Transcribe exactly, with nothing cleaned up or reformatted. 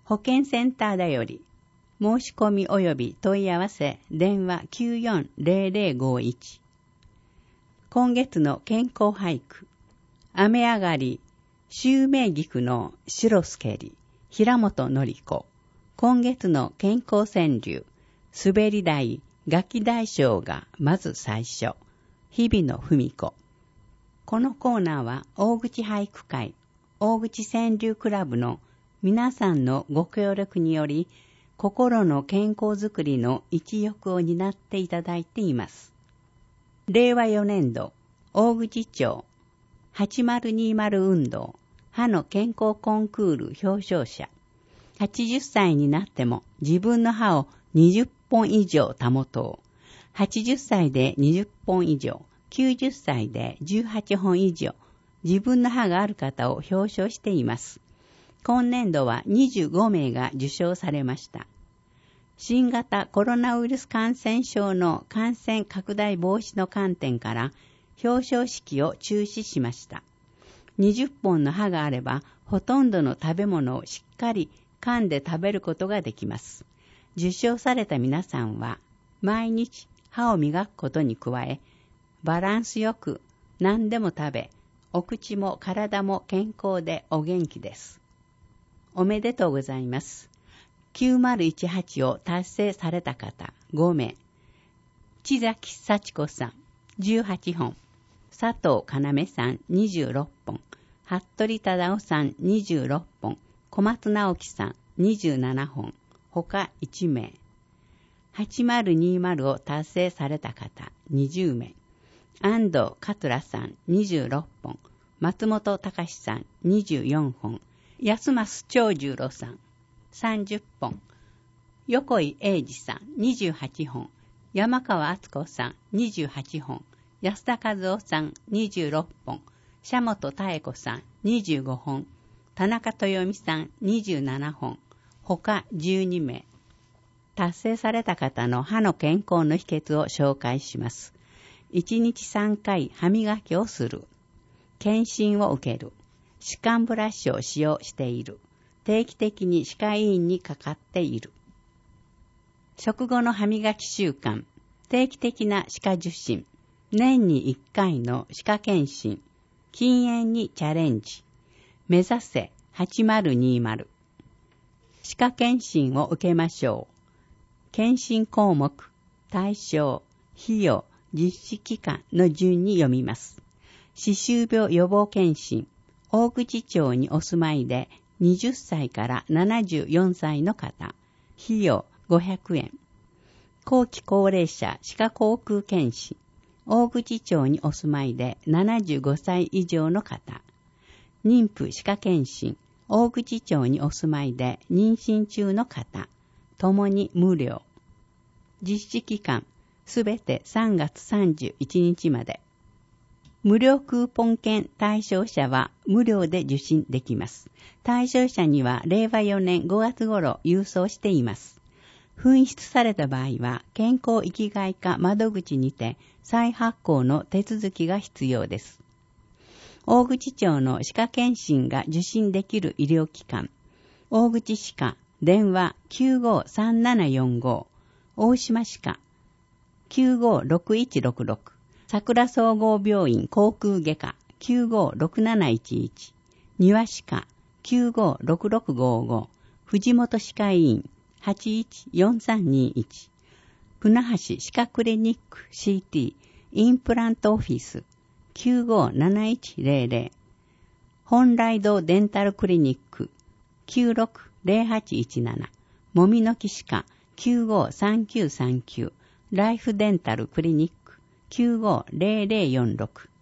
保健センターだより、申し込み及び問い合わせ、電話 きゅうよんゼロゼロごいち。今月の健康俳句、雨上がり、襲名菊の白すけり、平本典子。今月の健康川柳、滑り台、ガキ大将がまず最初、日々の文子。このコーナーは大口俳句会、大口川柳クラブの皆さんのご協力により、心の健康づくりの一翼を担っていただいています。れいわよねんど、大口町はちまるにまる運動、歯の健康コンクール表彰者。はちじゅっさいになっても自分の歯をにじゅっぽん以上保とう。はちじゅっさいでにじゅっぽん以上、きゅうじゅっさいでじゅうはっぽん以上、自分の歯がある方を表彰しています。今年度はにじゅうごめいが受賞されました。新型コロナウイルス感染症の感染拡大防止の観点から表彰式を中止しました。にじゅっぽんの歯があれば、ほとんどの食べ物をしっかり噛んで食べることができます。受賞された皆さんは、毎日歯を磨くことに加え、バランスよく何でも食べ、お口も体も健康でお元気です。おめでとうございます。きゅうまるいちはちを達成された方ごめい。千崎幸子さんじゅうはっぽん。佐藤要さんにじゅうろっぽん。服部忠夫さんにじゅうろっぽん。小松直樹さんにじゅうななほん。他いちめい。はちまるにまるを達成された方にじゅうめい。安藤桂さんにじゅうろっぽん。松本隆さんにじゅうよんほん。安増長十郎さんさんじゅっぽん。横井英二さんにじゅうはっぽん。山川敦子さんにじゅうはっぽん。安田和夫さんにじゅうろっぽん。社本妙子さんにじゅうごほん。田中豊美さんにじゅうななほん。他じゅうにめい。達成された方の歯の健康の秘訣を紹介します。いちにちさんかい歯磨きをする。検診を受ける。歯間ブラシを使用している。定期的に歯科医院にかかっている。食後の歯磨き習慣。定期的な歯科受診。年にいっかいの歯科検診。禁煙にチャレンジ。目指せはちまるにまる。歯科検診を受けましょう。検診項目、対象、費用、実施期間の順に読みます。歯周病予防検診。大口町にお住まいではたちからななじゅうよんさいの方。費用ごひゃくえん。後期高齢者歯科口腔検診。大口町にお住まいでななじゅうごさい以上の方。妊婦歯科検診。大口町にお住まいで妊娠中の方。ともに無料。実施期間、すべてさんがつさんじゅういちにちまで。無料クーポン券対象者は無料で受診できます。対象者にはれいわよねんごがつ頃郵送しています。紛失された場合は健康生きがい課窓口にて再発行の手続きが必要です。大口町の歯科検診が受診できる医療機関。大口歯科電話 きゅうごさんななよんご。大島歯科 きゅうごろくいちろくろく。桜総合病院口腔外科 きゅうごろくなないちいち。庭歯科 きゅうごろくろくごご。藤本歯科医院はちいちよんさんにいち。船橋歯科クリニック シーティー インプラントオフィスきゅうごなないちぜろぜろ。本来堂デンタルクリニックきゅうろくぜろはちいちなな。もみの木歯科きゅうごさんきゅうさんきゅう。ライフデンタルクリニックきゅうごぜろぜろよんろく。